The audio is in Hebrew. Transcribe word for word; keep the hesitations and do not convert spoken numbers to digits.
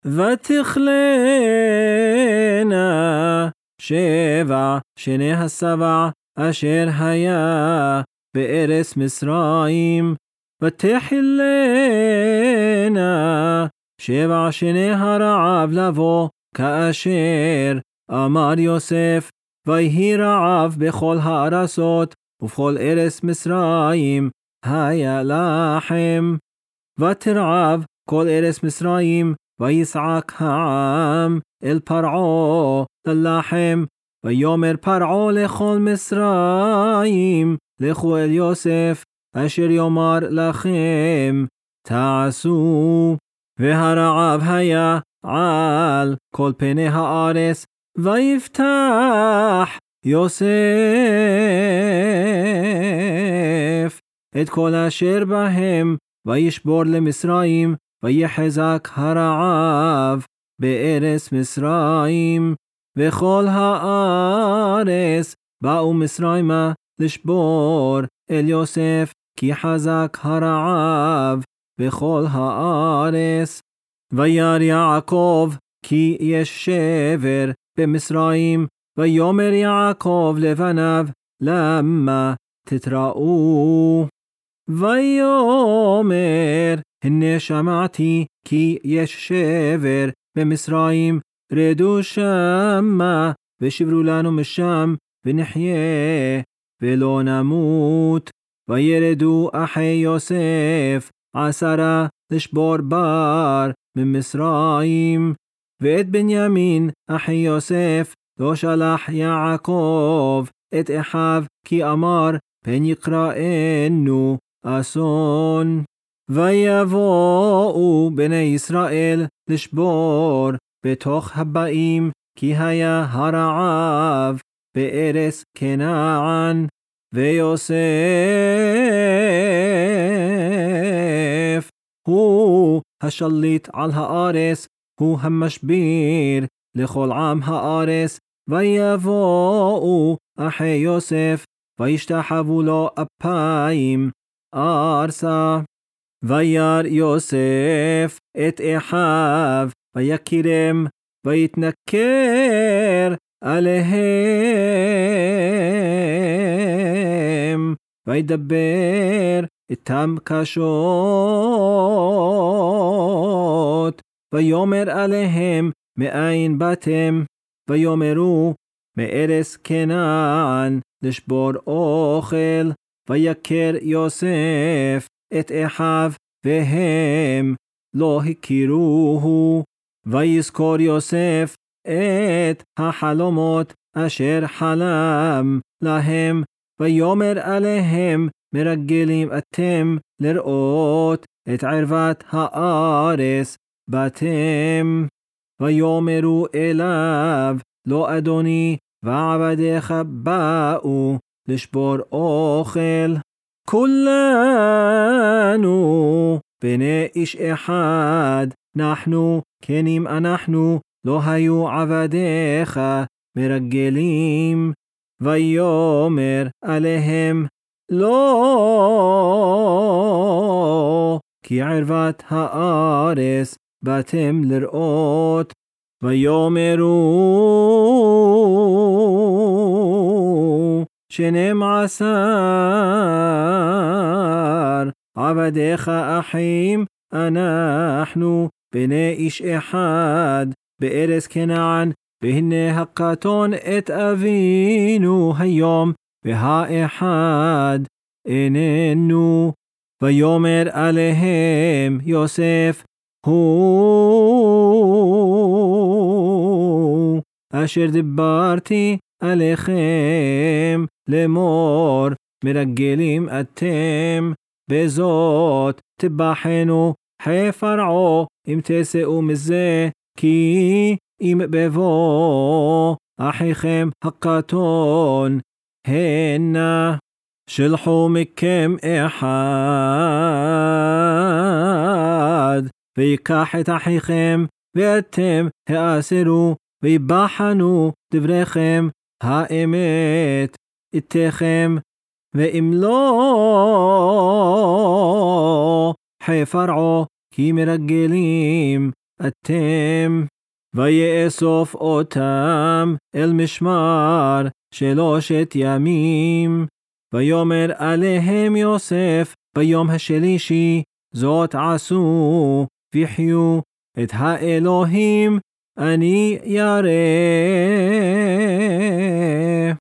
ותכלנה שבע שני הסבע אשר היה בארץ מצרים, ותחלנה שבע שני הרעב לבוא כאשר אמר יוסף, ויהי רעב בכל הארצות ובכל ארץ מצרים היה לחם. ותרעב כל ארץ מצרים, ויצעק העם אל פרעה ללחם, ויאמר פרעה לכל מצרים, לכו אל יוסף אשר יאמר לכם תעשו. והרעב היה על כל פני הארץ, ויפתח יוסף את כל אשר בהם, וישבור למצרים, ויחזק הרעב בארץ מצרים. וכל הארץ באו מצרימה לשבור אל יוסף, כי חזק הרעב בכל הארץ. וירא יעקב כי יש שבר במצרים, ויאמר יעקב לבניו, למה תתראו? ויאמר, הנה שמעתי כי יש שבר במצרים, רדו שמה ושברו לנו משם, ונחיה ולא נמות. וירדו אחי יוסף עשרה לשבור בר ממצרים. ואת בנימין אחי יוסף לא שלח יעקב את אחיו, כי אמר, פן יקראנו אסון. ויבואו בני ישראל לשבור בתוך הבאים, כי היה הרעב בארץ כנען. ויוסף הוא השליט על הארץ, הוא המשביר לכל עם הארץ. ויבואו אחי יוסף, וישתחוו לו אפיים ארצה. וירא יוסף את אחיו, ויקירם, ויתנכר עליהם, וידבר איתם קשות. ויאמר עליהם, מאין באתם? ויאמרו, מארץ כנען לשבור אוכל. ויקר יוסף את אחיו, והם לא הכירוהו. ויזכור יוסף את החלומות אשר חלם להם, ויאמר עליהם, מרגלים אתם לראות את ערוות הארץ באתם. ויאמרו אליו, לא אדוני, ועבדיך באו לשבור אוכל. כולנו בני איש אחד אנחנו, כן אם אנחנו לא היו עבדיך מרגלים. ויאמר עליהם, לא, כי ערוות הארץ באתם לראות. ויאמרו, שנים עשר עבדיך אחים אנחנו, בני איש אחד בארץ כנען, והנה הקטון את אבינו היום, והאחד איננו. ויאמר עליהם יוסף, הוא אשר דיברתי עליכם לאמור, מרגלים אתם, בזאת תבחנו חי פרעה, אם תסעו מזה, כי אם בבוא אחיכם הקטון הנה. שלחו מכם אחד, ויקח את אחיכם, ואתם האסרו, ויבחנו דבריכם האמת איתכם. ואם לא, חי פרעה, כי מרגלים אתם. ויאסוף אותם אל משמר שלושת ימים. ויאמר עליהם יוסף ביום השלישי, זאת עשו וחיו את האלוהים אני ירא.